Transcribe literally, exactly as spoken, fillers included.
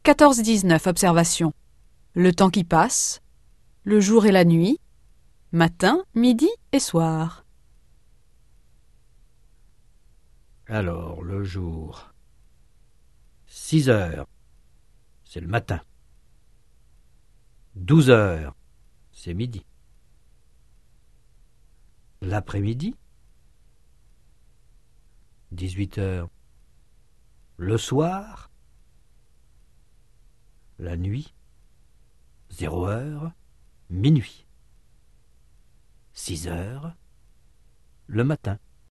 quatorze dix-neuf, observation. Le temps qui passe, le jour et la nuit, matin, midi et soir. Alors, le jour. Six heures, c'est le matin. Douze heures, c'est midi. L'après-midi. Dix-huit heures, le soir. La nuit. Zéro heure, minuit. Six heures, le matin.